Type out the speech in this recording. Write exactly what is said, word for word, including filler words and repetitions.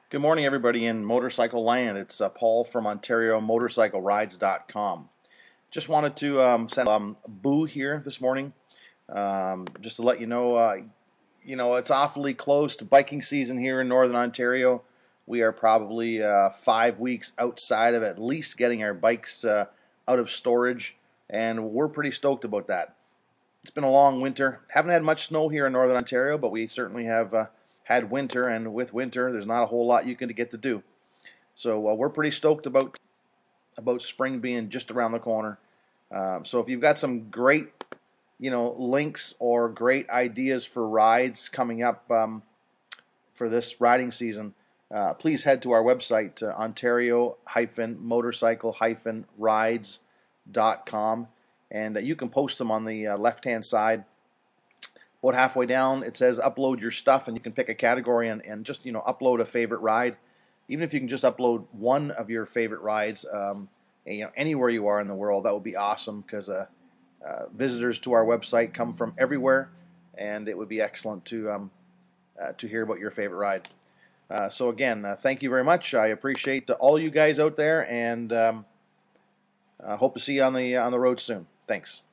Good morning, everybody in motorcycle land. It's uh, Paul from Ontario Motorcycle Rides dot com. Just wanted to um, send um, Boo here this morning, um, just to let you know, uh, you know, it's awfully close to biking season here in Northern Ontario. We are probably uh, five weeks outside of at least getting our bikes uh, out of storage, and we're pretty stoked about that. It's been a long winter. Haven't had much snow here in Northern Ontario, but we certainly have uh, had winter, and with winter, there's not a whole lot you can get to do. So uh, we're pretty stoked about about spring being just around the corner. Um, so if you've got some great, you know, links or great ideas for rides coming up um, for this riding season, uh, please head to our website, uh, Ontario Motorcycle Rides dot com, and uh, you can post them on the uh, left-hand side. About halfway down, it says upload your stuff, and you can pick a category and, and just, you know, upload a favorite ride. Even if you can just upload one of your favorite rides, um, and, you know, anywhere you are in the world, that would be awesome, because uh, uh, visitors to our website come from everywhere, and it would be excellent to um, uh, to hear about your favorite ride. Uh, so again, uh, thank you very much. I appreciate all you guys out there, and um, uh, hope to see you on the on the road soon. Thanks.